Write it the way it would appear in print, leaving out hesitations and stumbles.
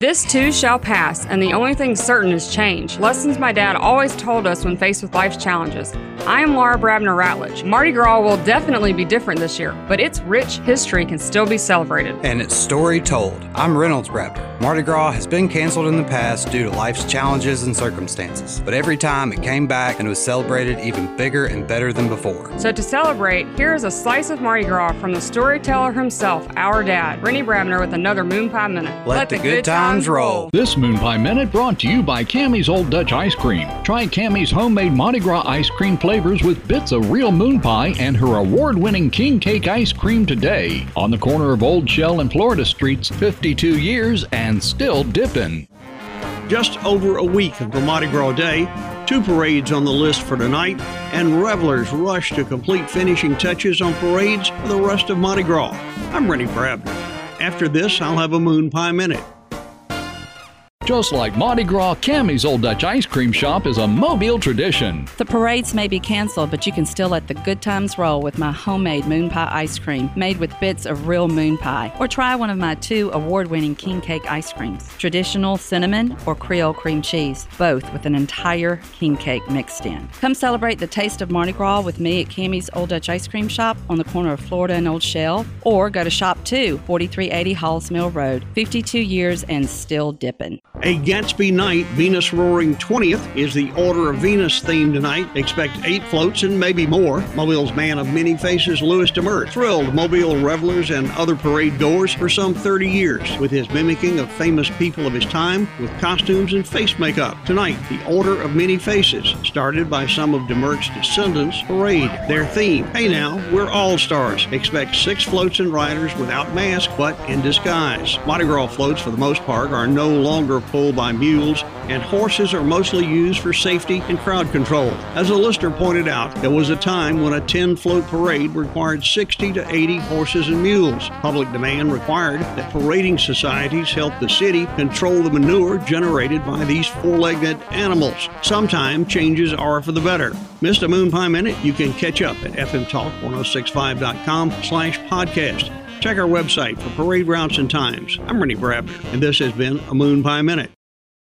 This too shall pass, and the only thing certain is change. Lessons my dad always told us when faced with life's challenges. I am Laura Brabner Ratledge. Mardi Gras will definitely be different this year, but its rich history can still be celebrated. And its story told. I'm Reynolds Brabner. Mardi Gras has been canceled in the past due to life's challenges and circumstances, but every time it came back and was celebrated even bigger and better than before. So to celebrate, here is a slice of Mardi Gras from the storyteller himself, our dad, Rennie Brabner, with another Moon Pie Minute. Let the good times roll. This Moon Pie Minute brought to you by Cammie's Old Dutch Ice Cream. Try Cammie's homemade Mardi Gras ice cream flavors with bits of real moon pie and her award-winning king cake ice cream today. On the corner of Old Shell and Florida Streets, 52 years and still dipping. Just over a week until Mardi Gras Day, 2 parades on the list for tonight, and revelers rush to complete finishing touches on parades for the rest of Mardi Gras. I'm Rennie Brabner. After this, I'll have a Moon Pie Minute. Just like Mardi Gras, Cammie's Old Dutch Ice Cream Shop is a Mobile tradition. The parades may be canceled, but you can still let the good times roll with my homemade moon pie ice cream made with bits of real moon pie. Or try one of my 2 award-winning king cake ice creams, traditional cinnamon or Creole cream cheese, both with an entire king cake mixed in. Come celebrate the taste of Mardi Gras with me at Cammie's Old Dutch Ice Cream Shop on the corner of Florida and Old Shell, or go to Shop 2, 4380 Halls Mill Road, 52 years and still dipping. A Gatsby Night Venus Roaring 20th is the Order of Venus theme tonight. Expect 8 floats and maybe more. Mobile's man of many faces, Louis Demert, thrilled Mobile revelers and other parade goers for some 30 years with his mimicking of famous people of his time with costumes and face makeup. Tonight, the Order of Many Faces, started by some of Demert's descendants, parade their theme. Hey now, we're all stars. Expect 6 floats and riders without mask but in disguise. Mardi Gras floats, for the most part, are no longer pulled by mules, and horses are mostly used for safety and crowd control. As a listener pointed out, there was a time when a 10-float parade required 60 to 80 horses and mules. Public demand required that parading societies help the city control the manure generated by these 4-legged animals. Sometimes changes are for the better. Missed a Moon Pie Minute? You can catch up at fmtalk1065.com/podcast. Check our website for parade routes and times. I'm Rennie Brabner, and this has been a Moon Pie Minute.